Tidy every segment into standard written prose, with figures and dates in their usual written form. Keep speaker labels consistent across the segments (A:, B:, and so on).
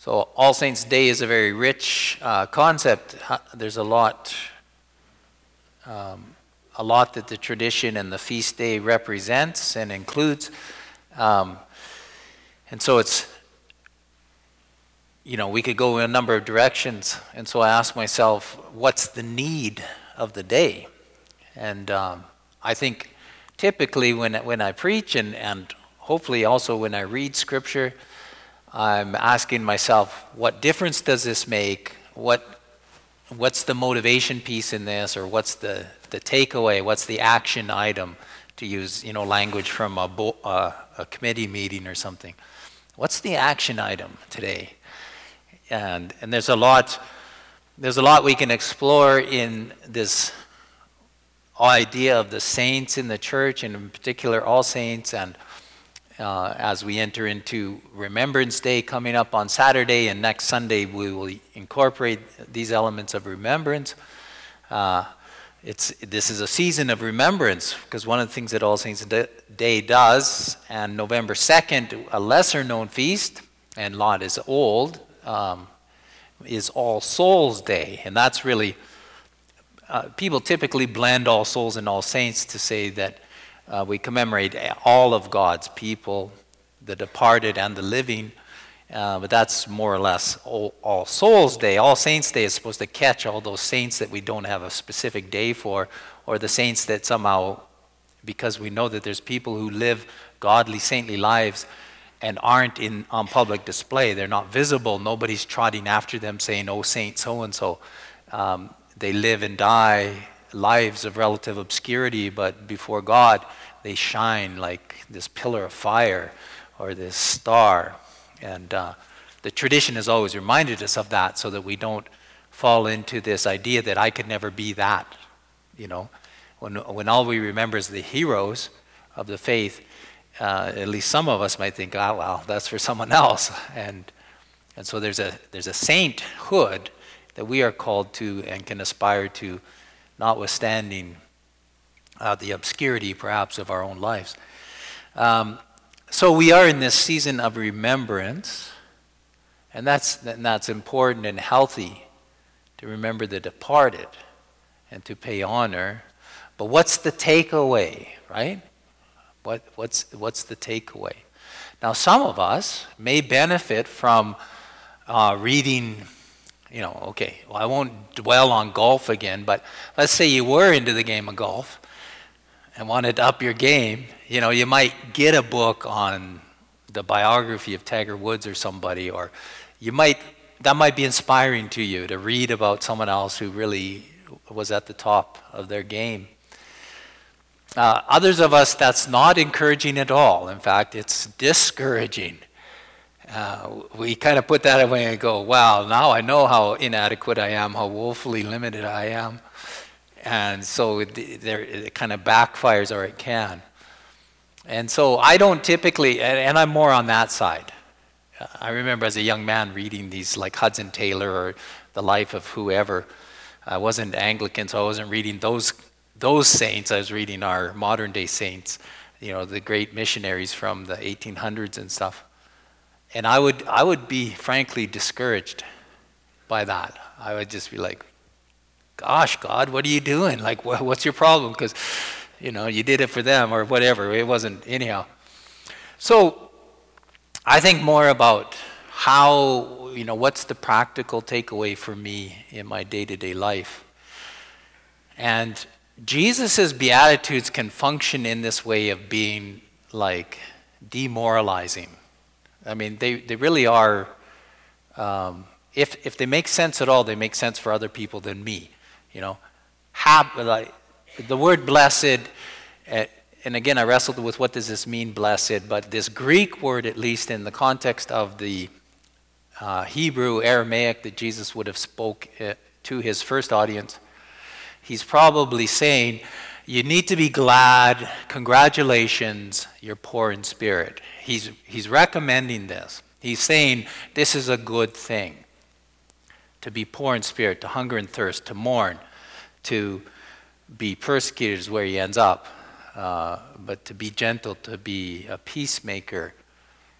A: So All Saints' Day is a very rich concept. There's a lot that the tradition and the feast day represents and includes. And so it's, we could go in a number of directions. And so I asked myself, what's the need of the day? And I think typically when I preach and hopefully also when I read Scripture, I'm asking myself, what difference does this make? What's the motivation piece in this, or what's the takeaway? What's the action item, to use language from a committee meeting or something? What's the action item today? And there's a lot we can explore in this idea of the saints in the church, and in particular All Saints, and as we enter into Remembrance Day coming up on Saturday, and next Sunday we will incorporate these elements of remembrance. This is a season of remembrance, because one of the things that All Saints Day does, and November 2nd, a lesser known feast, and not as old, is All Souls Day. And that's really, people typically blend All Souls and All Saints to say that we commemorate all of God's people, the departed and the living, but that's more or less All Souls Day. All Saints Day is supposed to catch all those saints that we don't have a specific day for, or the saints that somehow, because we know that there's people who live godly, saintly lives and aren't on public display. They're not visible. Nobody's trotting after them saying, "Oh, Saint so-and-so." They live and die lives of relative obscurity, but before God, they shine like this pillar of fire or this star. And the tradition has always reminded us of that, so that we don't fall into this idea that I could never be that. When all we remember is the heroes of the faith, at least some of us might think, "Oh, well, that's for someone else." And so there's a sainthood that we are called to and can aspire to, notwithstanding the obscurity perhaps of our own lives. So we are in this season of remembrance, and that's important and healthy, to remember the departed and to pay honor. But what's the takeaway, right? What's the takeaway? Now, some of us may benefit from reading. I won't dwell on golf again, but let's say you were into the game of golf and wanted to up your game. You might get a book on the biography of Tiger Woods or somebody, or that might be inspiring to you to read about someone else who really was at the top of their game. Others of us, that's not encouraging at all. In fact, it's discouraging. We kind of put that away and go, wow, now I know how inadequate I am, how woefully limited I am. And so it kind of backfires, or it can. And so I don't typically, and I'm more on that side. I remember as a young man reading these like Hudson Taylor or The Life of Whoever. I wasn't Anglican, so I wasn't reading those saints. I was reading our modern day saints, the great missionaries from the 1800s and stuff. And I would be frankly discouraged by that. I would just be like, "Gosh, God, what are you doing? Like, what's your problem? Because, you did it for them," or whatever. It wasn't anyhow. So I think more about how, what's the practical takeaway for me in my day-to-day life. And Jesus' Beatitudes can function in this way of being like demoralizing. I mean, they really are, if they make sense at all, they make sense for other people than me. The word blessed, and again, I wrestled with what does this mean, blessed, but this Greek word, at least in the context of the Hebrew, Aramaic that Jesus would have spoke to his first audience, he's probably saying, you need to be glad, congratulations, you're poor in spirit. He's recommending this. He's saying this is a good thing. To be poor in spirit, to hunger and thirst, to mourn, to be persecuted is where he ends up. But to be gentle, to be a peacemaker,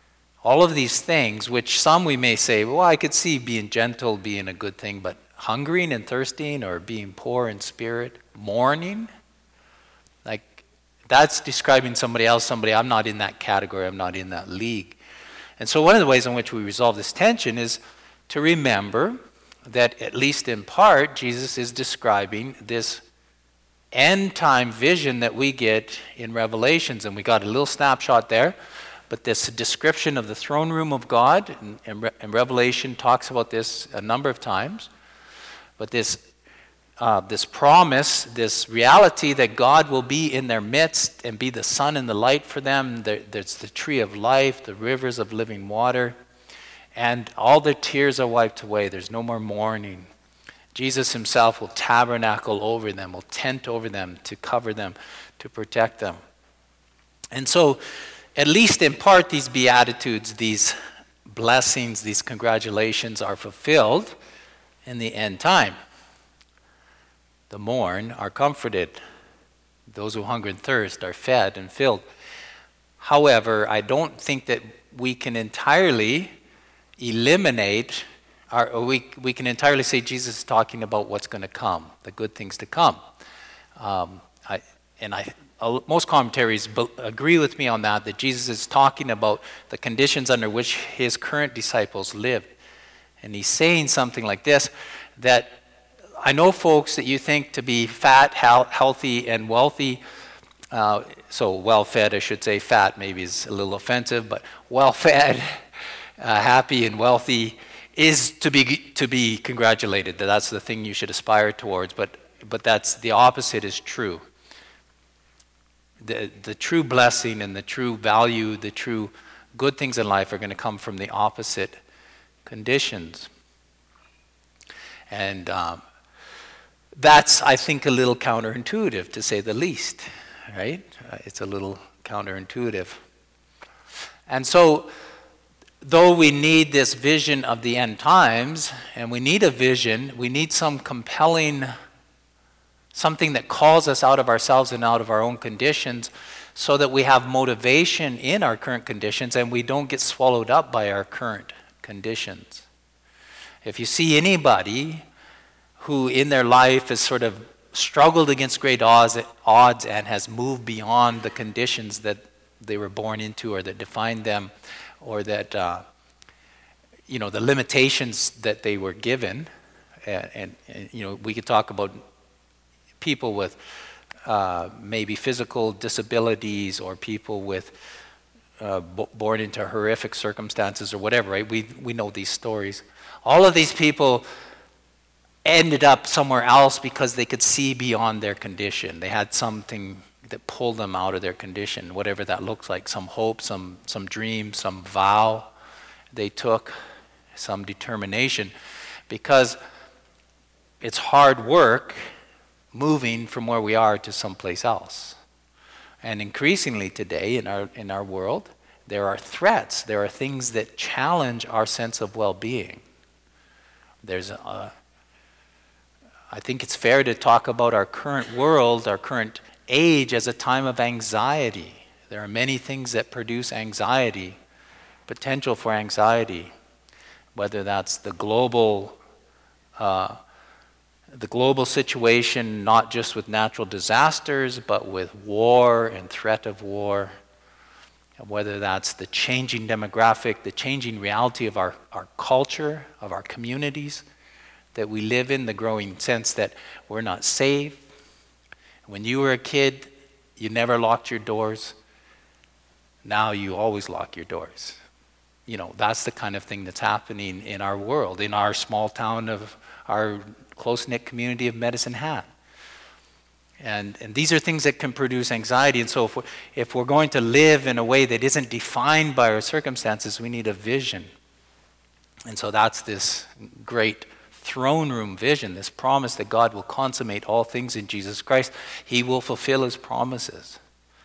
A: All of these things, which some we may say, well, I could see being gentle being a good thing, but hungering and thirsting, or being poor in spirit, mourning, like that's describing somebody else, I'm not in that category, I'm not in that league. And so one of the ways in which we resolve this tension is to remember that, at least in part, Jesus is describing this end time vision that we get in Revelations, and we got a little snapshot there. But this description of the throne room of God, and Revelation talks about this a number of times. But this promise, this reality that God will be in their midst and be the sun and the light for them. There's the tree of life, the rivers of living water, and all their tears are wiped away. There's no more mourning. Jesus himself will tabernacle over them, will tent over them, to cover them, to protect them. And so, at least in part, these beatitudes, these blessings, these congratulations are fulfilled in the end time. The mourn are comforted. Those who hunger and thirst are fed and filled. However, I don't think that we can entirely eliminate, or we can entirely say Jesus is talking about what's going to come, the good things to come. Most commentaries agree with me on that Jesus is talking about the conditions under which his current disciples lived. And he's saying something like this, that I know, folks, that you think to be fat, healthy, and wealthy, so well-fed, I should say. Fat maybe is a little offensive, but well-fed, happy, and wealthy is to be congratulated. That's the thing you should aspire towards, but that's the opposite is true. The true blessing and the true value, the true good things in life are going to come from the opposite conditions. And that's, I think, a little counterintuitive, to say the least, right? It's a little counterintuitive. And so, though we need this vision of the end times, and we need a vision, we need some compelling, something that calls us out of ourselves and out of our own conditions, so that we have motivation in our current conditions and we don't get swallowed up by our current conditions. If you see anybody who in their life has sort of struggled against great odds and has moved beyond the conditions that they were born into, or that defined them, or that the limitations that they were given, and we could talk about people with maybe physical disabilities, or people with born into horrific circumstances or whatever, right? We know these stories. All of these people ended up somewhere else because they could see beyond their condition. They had something that pulled them out of their condition, whatever that looks like, some hope, some dream, some vow they took, some determination, because it's hard work moving from where we are to someplace else. And increasingly today in our world, there are threats. There are things that challenge our sense of well-being. I think it's fair to talk about our current world, our current age, as a time of anxiety. There are many things that produce anxiety, potential for anxiety, whether that's the global situation, not just with natural disasters, but with war and threat of war, whether that's the changing demographic, the changing reality of our culture, of our communities that we live in, the growing sense that we're not safe. When you were a kid, you never locked your doors. Now you always lock your doors. That's the kind of thing that's happening in our world, in our small town of our close-knit community of Medicine Hat. And these are things that can produce anxiety. And so if we're going to live in a way that isn't defined by our circumstances, we need a vision. And so that's this great throne room vision, this promise that God will consummate all things in Jesus Christ. He will fulfill his promises.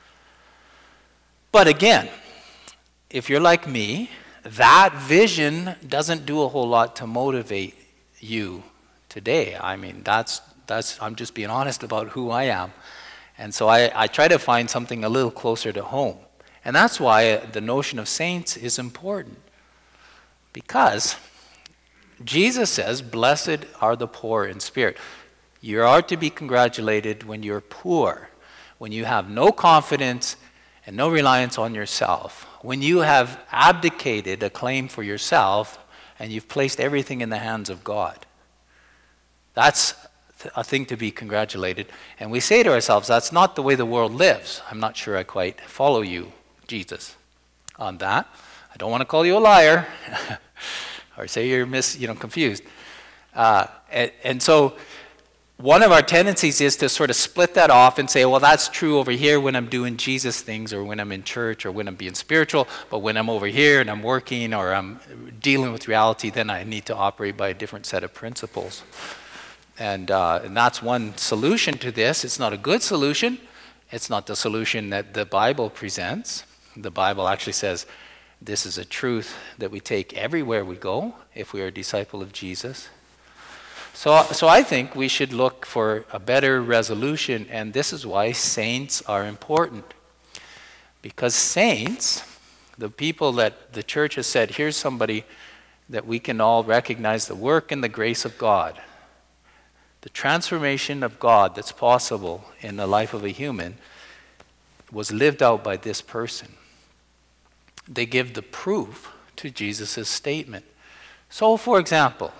A: But again, if you're like me, that vision doesn't do a whole lot to motivate you today. I mean, that's I'm just being honest about who I am. And so I try to find something a little closer to home. And that's why the notion of saints is important. Because Jesus says, blessed are the poor in spirit. You are to be congratulated when you're poor, when you have no confidence and no reliance on yourself, when you have abdicated a claim for yourself and you've placed everything in the hands of God. That's a thing to be congratulated. And we say to ourselves, that's not the way the world lives. I'm not sure I quite follow you, Jesus, on that. I don't want to call you a liar or say you're confused. And so one of our tendencies is to sort of split that off and say, well, that's true over here when I'm doing Jesus things or when I'm in church or when I'm being spiritual, but when I'm over here and I'm working or I'm dealing with reality, then I need to operate by a different set of principles. And that's one solution to this. It's not a good solution. It's not the solution that the Bible presents. The Bible actually says this is a truth that we take everywhere we go if we are a disciple of Jesus. So I think we should look for a better resolution, and this is why saints are important. Because saints, the people that the church has said, here's somebody that we can all recognize the work and the grace of God. The transformation of God that's possible in the life of a human was lived out by this person. They give the proof to Jesus' statement. So, for example,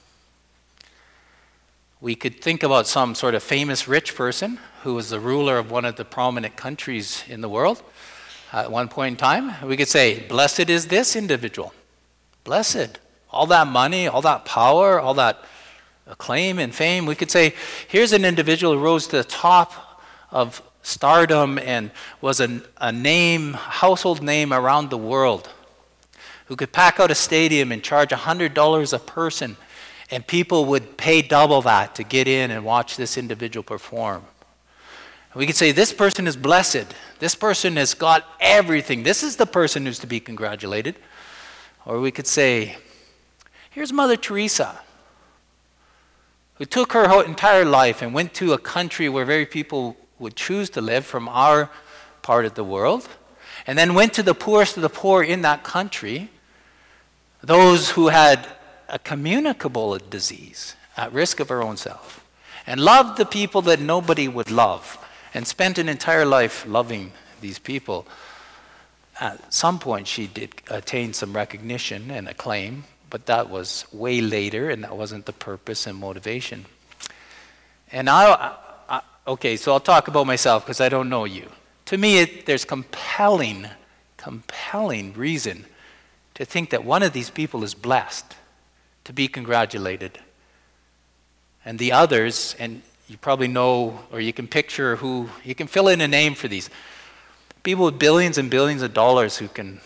A: we could think about some sort of famous rich person who was the ruler of one of the prominent countries in the world at one point in time. We could say, blessed is this individual. Blessed. All that money, all that power, all that acclaim and fame. We could say, here's an individual who rose to the top of stardom and was a household name around the world, who could pack out a stadium and charge $100 a person, and people would pay double that to get in and watch this individual perform. We could say, this person is blessed. This person has got everything. This is the person who's to be congratulated. Or we could say, here's Mother Teresa, who took her entire life and went to a country where very people would choose to live from our part of the world, and then went to the poorest of the poor in that country, those who had a communicable disease at risk of her own self, and loved the people that nobody would love, and spent an entire life loving these people. At some point she did attain some recognition and acclaim, but that was way later, and that wasn't the purpose and motivation. And okay, so I'll talk about myself because I don't know you. To me, there's compelling reason to think that one of these people is blessed, to be congratulated. And the others, and you probably know, or you can picture who, you can fill in a name for these. People with billions and billions of dollars who can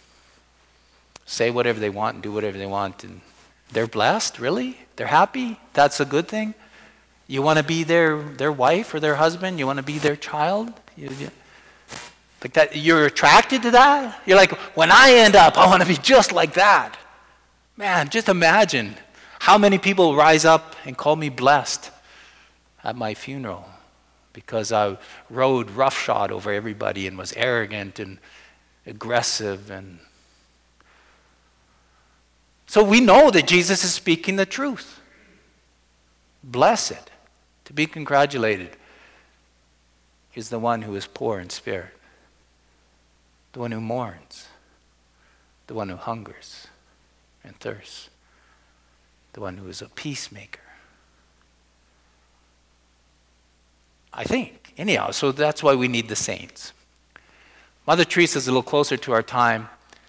A: say whatever they want and do whatever they want, and they're blessed, really? They're happy? That's a good thing? You want to be their wife or their husband? You want to be their child? Like that, you're attracted to that? You're like, when I end up, I want to be just like that. Man, just imagine how many people rise up and call me blessed at my funeral because I rode roughshod over everybody and was arrogant and aggressive. And so we know that Jesus is speaking the truth. Blessed, to be congratulated, is the one who is poor in spirit, the one who mourns, the one who hungers and thirsts, the one who is a peacemaker. I think, anyhow, so that's why we need the saints. Mother Teresa is a little closer to our time.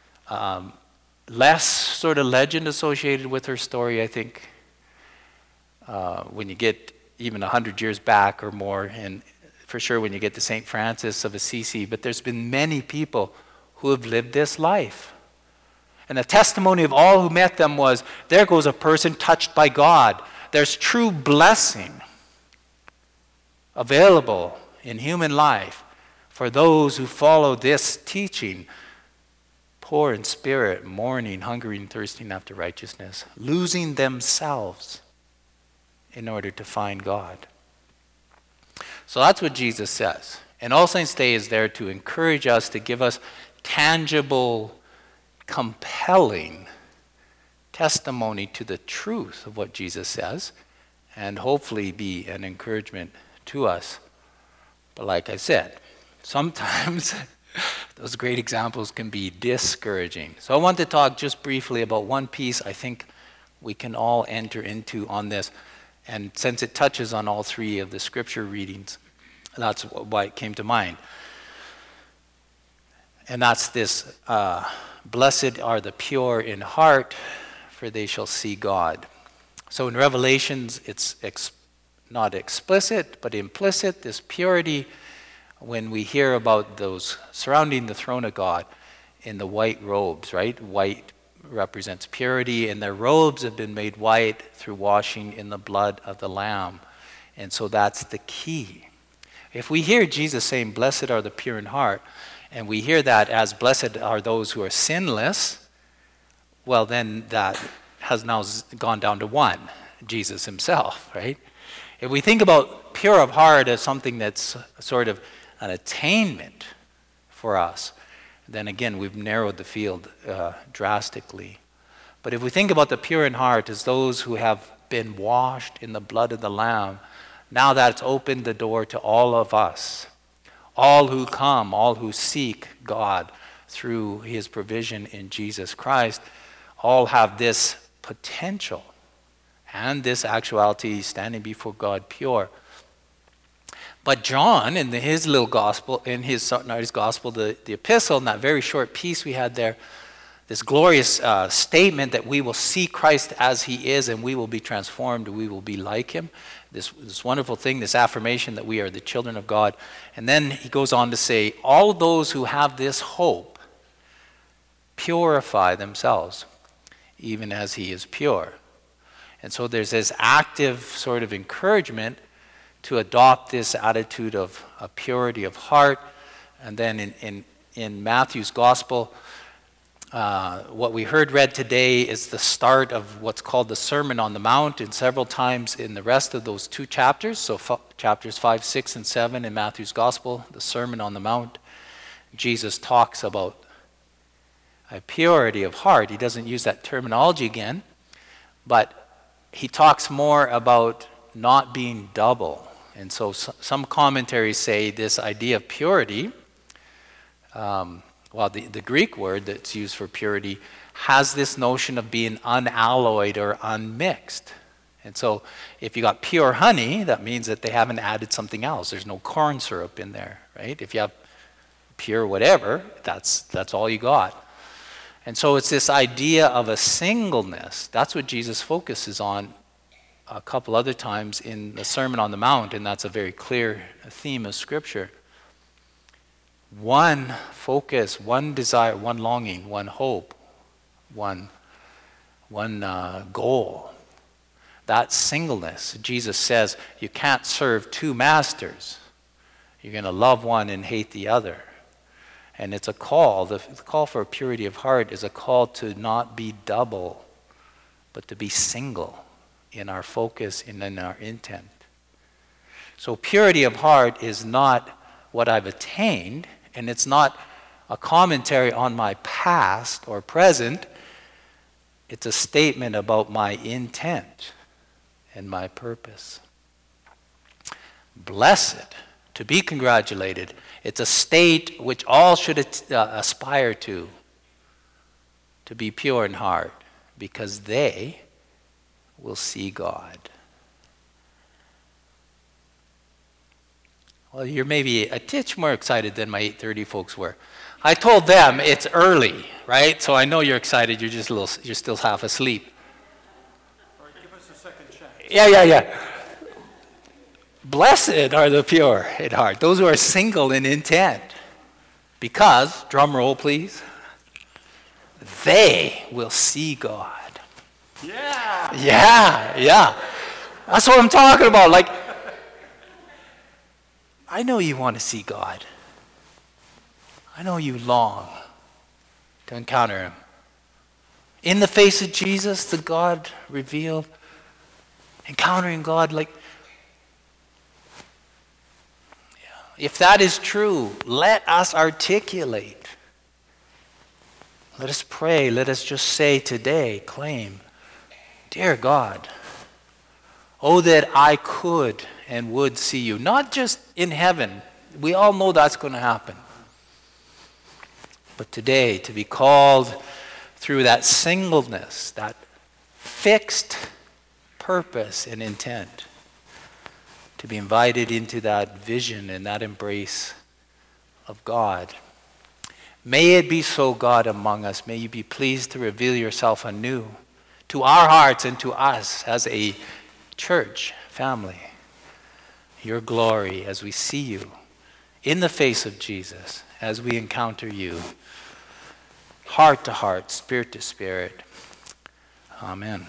A: Less sort of legend associated with her story, I think, when you get even 100 years back or more, and for sure when you get to St. Francis of Assisi. But there's been many people who have lived this life. And the testimony of all who met them was, there goes a person touched by God. There's true blessing available in human life for those who follow this teaching. Poor in spirit, mourning, hungering, thirsting after righteousness, losing themselves in order to find God. So that's what Jesus says. And All Saints' Day is there to encourage us, to give us tangible, compelling testimony to the truth of what Jesus says, and hopefully be an encouragement to us. But like I said, sometimes those great examples can be discouraging. So I want to talk just briefly about one piece I think we can all enter into on this. And since it touches on all three of the scripture readings, that's why it came to mind. And that's this, blessed are the pure in heart, for they shall see God. So in Revelations, it's not explicit, but implicit, this purity, when we hear about those surrounding the throne of God in the white robes, right? White represents purity, and their robes have been made white through washing in the blood of the Lamb. And so that's the key. If we hear Jesus saying, blessed are the pure in heart, and we hear that as blessed are those who are sinless, well, then that has now gone down to one, Jesus himself, right? If we think about pure of heart as something that's sort of an attainment for us, then again, we've narrowed the field drastically. But if we think about the pure in heart as those who have been washed in the blood of the Lamb, now that's opened the door to all of us. All who come, all who seek God through his provision in Jesus Christ, all have this potential and this actuality standing before God pure. But John, in his little gospel, in his gospel, the epistle, in that very short piece we had there, this glorious statement that we will see Christ as he is and we will be transformed, we will be like him. This wonderful thing, this affirmation that we are the children of God. And then he goes on to say, all those who have this hope purify themselves, even as he is pure. And so there's this active sort of encouragement to adopt this attitude of purity of heart. And then in Matthew's gospel, what we heard read today is the start of what's called the Sermon on the Mount, and several times in the rest of those two chapters, so chapters 5, 6, and 7 in Matthew's gospel, the Sermon on the Mount, Jesus talks about a purity of heart. He doesn't use that terminology again, but he talks more about not being double. And so some commentaries say this idea of purity, the Greek word that's used for purity has this notion of being unalloyed or unmixed. And so if you got pure honey, that means that they haven't added something else. There's no corn syrup in there, right? If you have pure whatever, that's all you got. And so it's this idea of a singleness. That's what Jesus focuses on a couple other times in the Sermon on the Mount, and that's a very clear theme of Scripture. One focus, one desire, one longing, one hope, one goal. That singleness. Jesus says you can't serve two masters. You're going to love one and hate the other. And it's a call. The call for purity of heart is a call to not be double, but to be single in our focus and in our intent. So purity of heart is not what I've attained, and it's not a commentary on my past or present. It's a statement about my intent and my purpose. Blessed, to be congratulated. It's a state which all should aspire to be pure in heart, because they will see God. Well, you're maybe a titch more excited than my 8:30 folks were. I told them it's early, right? So I know you're excited. You're still half asleep.
B: All right, give us a second chance.
A: Yeah. Blessed are the pure in heart, those who are single in intent, because, drum roll please, they will see God. Yeah. That's what I'm talking about. Like, I know you want to see God. I know you long to encounter him. In the face of Jesus, the God revealed, encountering God, like, If that is true, let us articulate. Let us pray. Let us just say today, claim, dear God, oh, that I could and would see you. Not just in heaven. We all know that's going to happen. But today, to be called through that singleness, that fixed purpose and intent, to be invited into that vision and that embrace of God. May it be so, God, among us. May you be pleased to reveal yourself anew to our hearts and to us as a church family. Your glory as we see you in the face of Jesus, as we encounter you, heart to heart, spirit to spirit. Amen.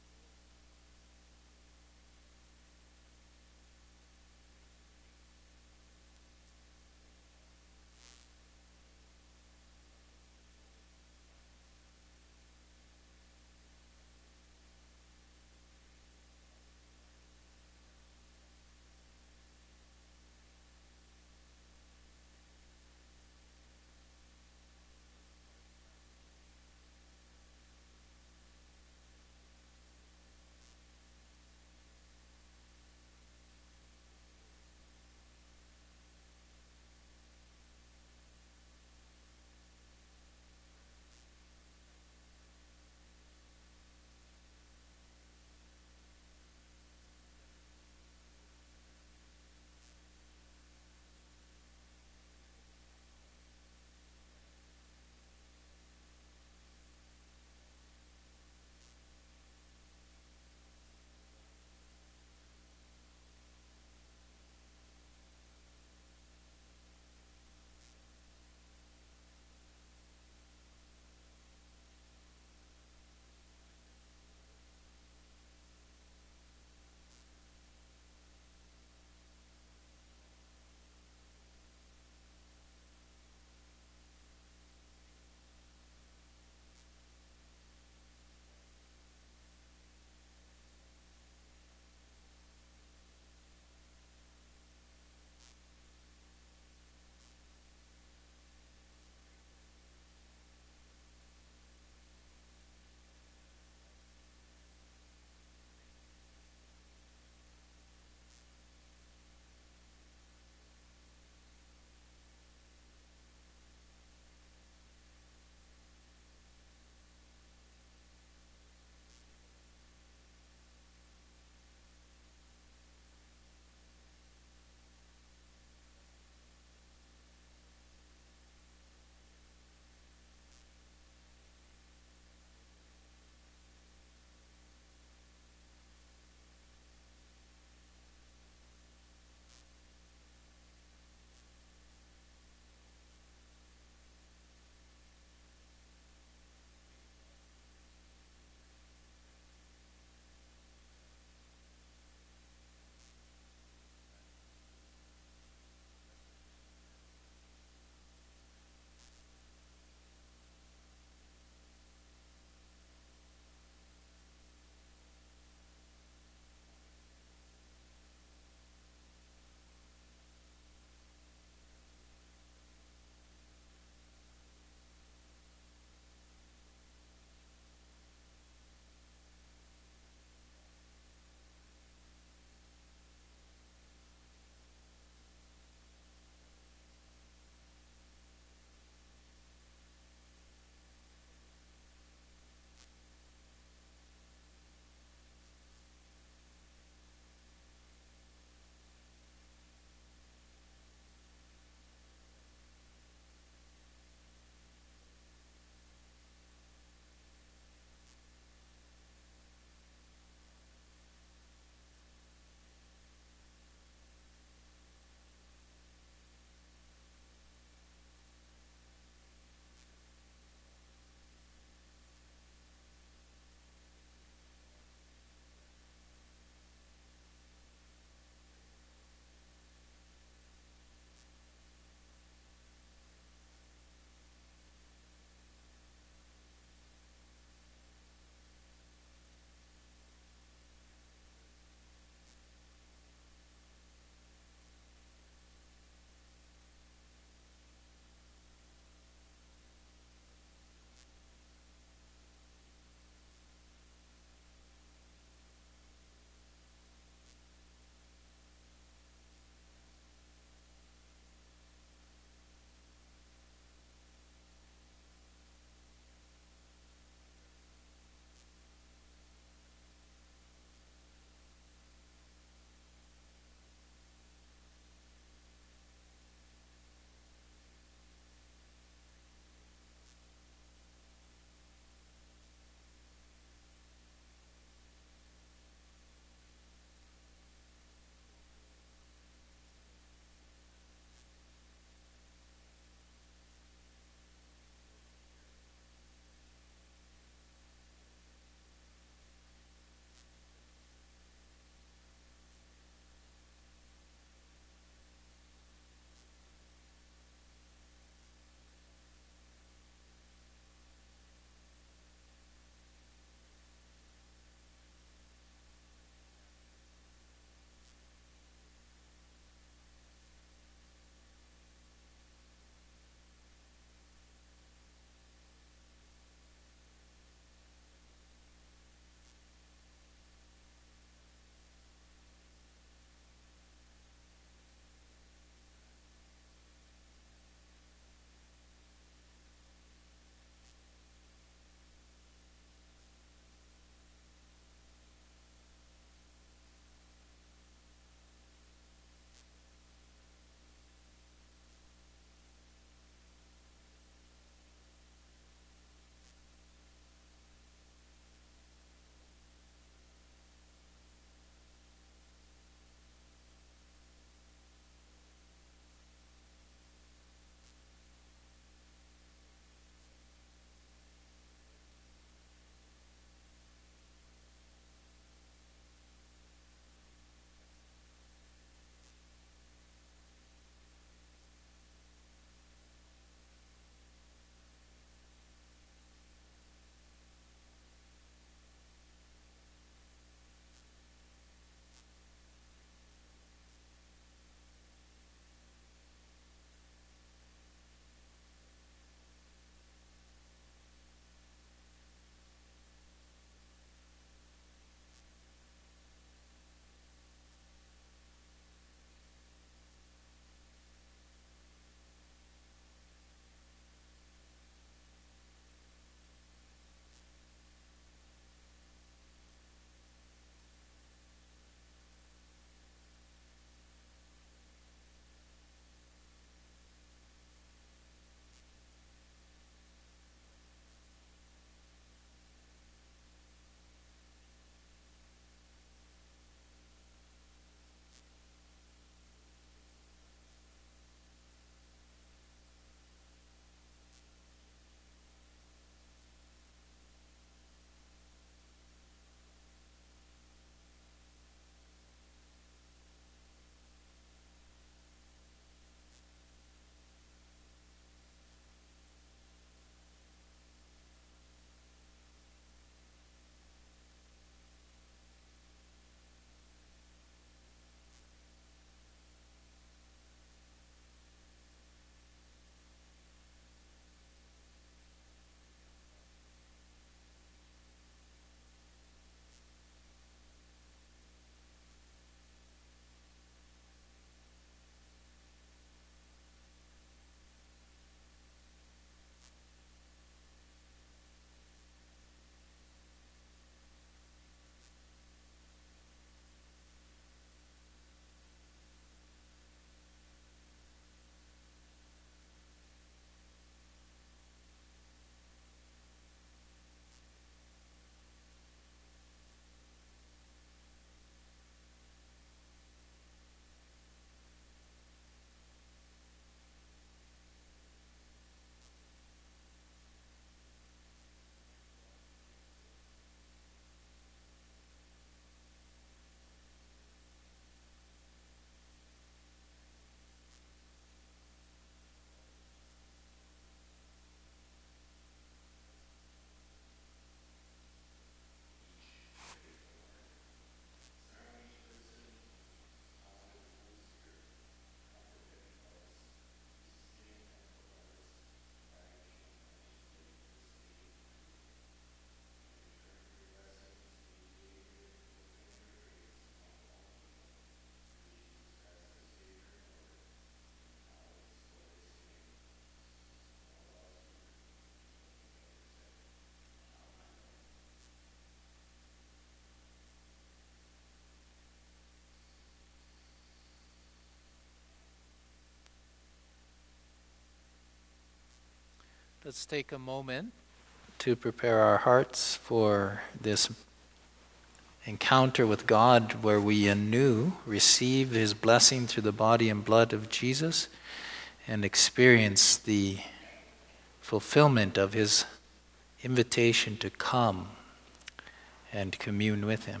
A: Let's take a moment to prepare our hearts for this encounter with God where we anew receive his blessing through the body and blood of Jesus and experience the fulfillment of his invitation to come and commune with him.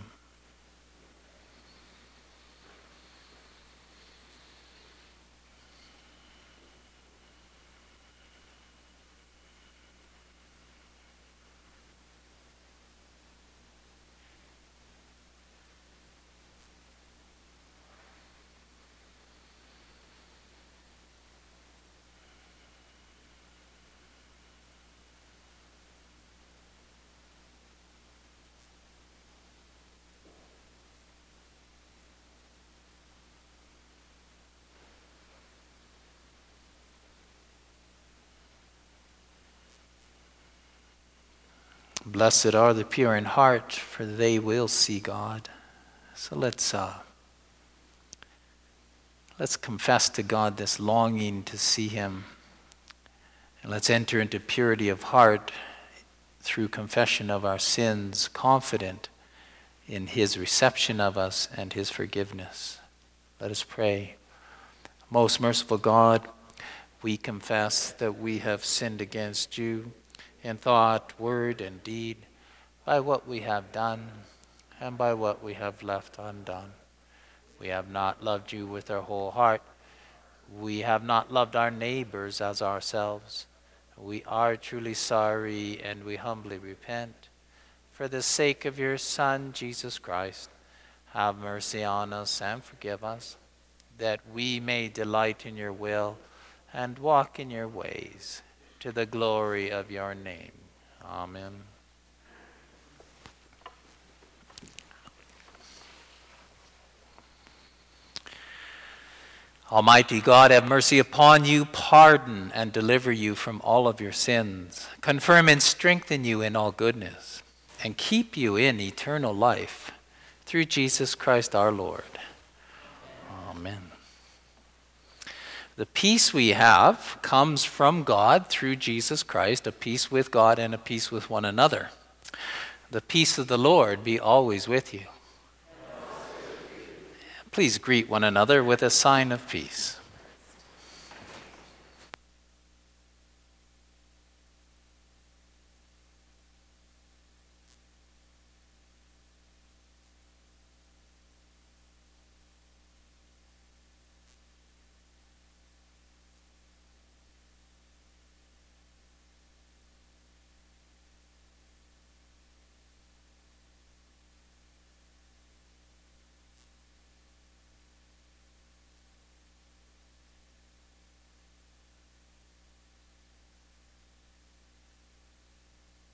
A: Blessed are the pure in heart, for they will see God. So let's confess to God this longing to see him. And let's enter into purity of heart through confession of our sins, confident in his reception of us and his forgiveness. Let us pray. Most merciful God, we confess that we have sinned against you in thought, word, and deed, by what we have done and by what we have left undone. We have not loved you with our whole heart. We have not loved our neighbors as ourselves. We are truly sorry and we humbly repent. For the sake of your Son, Jesus Christ, have mercy on us and forgive us, that we may delight in your will and walk in your ways, to the glory of your name. Amen. Almighty God, have mercy upon you, pardon and deliver you from all of your sins, confirm and strengthen you in all goodness, and keep you in eternal life, through Jesus Christ our Lord. Amen. The peace we have comes from God through Jesus Christ, a peace with God and a peace with one another. The peace of the Lord be always with you. Please greet one another with a sign of peace.